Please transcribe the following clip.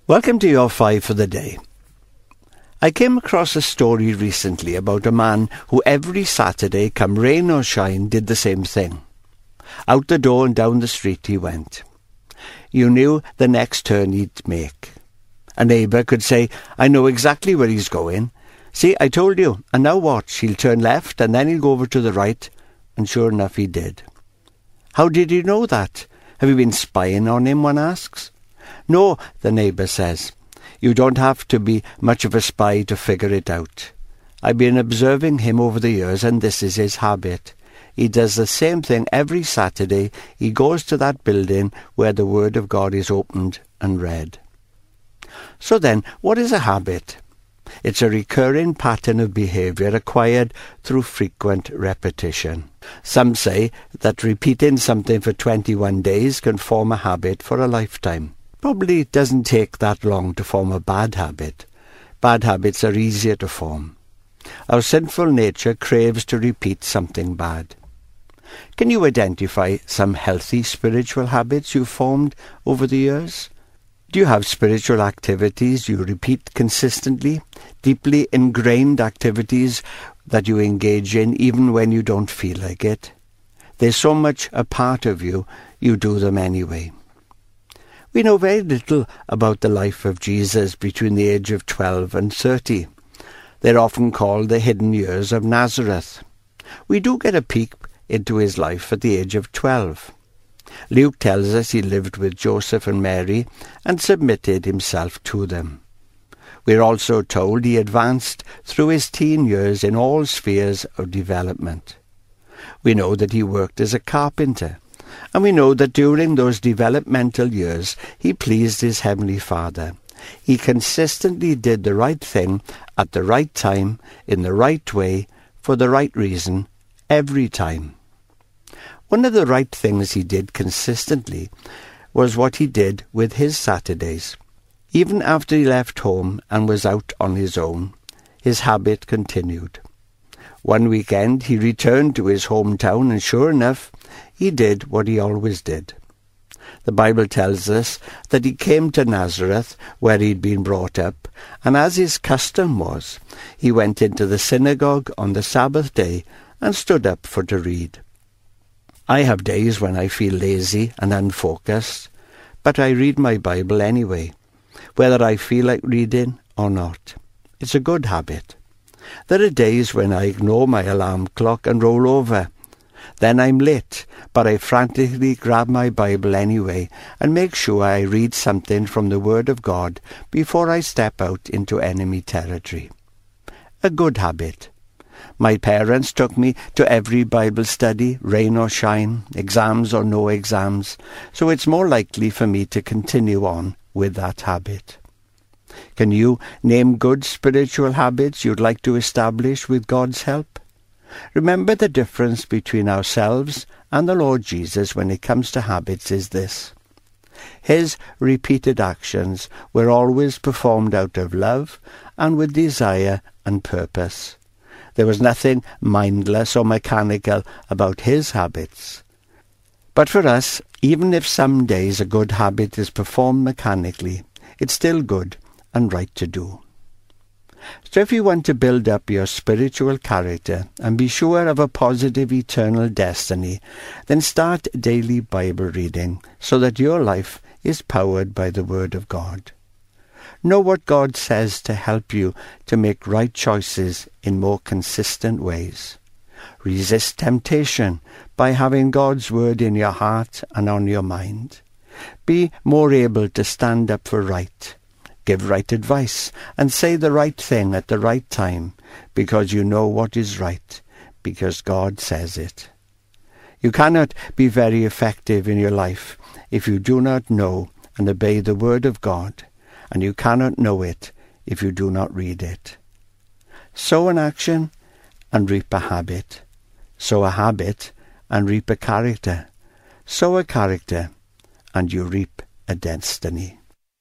Welcome to your 5 for the day. I came across a story recently about a man who every Saturday, come rain or shine, did the same thing. Out the door and down the street he went. You knew the next turn he'd make. A neighbour could say, "I know exactly where he's going. See, I told you, and now watch, he'll turn left and then he'll go over to the right," and sure enough he did. "How did you know that? Have you been spying on him?" one asks. "No," the neighbour says. "You don't have to be much of a spy to figure it out. I've been observing him over the years, and this is his habit. He does the same thing every Saturday. He goes to that building where the Word of God is opened and read." So then, what is a habit? It's a recurring pattern of behaviour acquired through frequent repetition. Some say that repeating something for 21 days can form a habit for a lifetime. Probably it doesn't take that long to form a bad habit. Bad habits are easier to form. Our sinful nature craves to repeat something bad. Can you identify some healthy spiritual habits you've formed over the years? Do you have spiritual activities you repeat consistently, deeply ingrained activities that you engage in even when you don't feel like it? They're so much a part of you, you do them anyway. We know very little about the life of Jesus between the age of 12 and 30. They're often called the hidden years of Nazareth. We do get a peek into his life at the age of 12. Luke tells us he lived with Joseph and Mary and submitted himself to them. We're also told he advanced through his teen years in all spheres of development. We know that he worked as a carpenter, and we know that during those developmental years he pleased his Heavenly Father. He consistently did the right thing at the right time, in the right way, for the right reason, every time. One of the right things he did consistently was what he did with his Saturdays. Even after he left home and was out on his own, his habit continued. One weekend he returned to his hometown, and sure enough, he did what he always did. The Bible tells us that he came to Nazareth, where he'd been brought up, and as his custom was, he went into the synagogue on the Sabbath day and stood up for to read. I have days when I feel lazy and unfocused, but I read my Bible anyway, whether I feel like reading or not. It's a good habit. There are days when I ignore my alarm clock and roll over. Then I'm late, but I frantically grab my Bible anyway and make sure I read something from the Word of God before I step out into enemy territory. A good habit. My parents took me to every Bible study, rain or shine, exams or no exams, so it's more likely for me to continue on with that habit. Can you name good spiritual habits you'd like to establish with God's help? Remember, the difference between ourselves and the Lord Jesus when it comes to habits is this. His repeated actions were always performed out of love and with desire and purpose. There was nothing mindless or mechanical about his habits. But for us, even if some days a good habit is performed mechanically, it's still good and right to do. So if you want to build up your spiritual character and be sure of a positive eternal destiny, then start daily Bible reading so that your life is powered by the Word of God. Know what God says to help you to make right choices in more consistent ways. Resist temptation by having God's Word in your heart and on your mind. Be more able to stand up for right. Give right advice and say the right thing at the right time because you know what is right, because God says it. You cannot be very effective in your life if you do not know and obey the Word of God, and you cannot know it if you do not read it. Sow an action and reap a habit. Sow a habit and reap a character. Sow a character and you reap a destiny.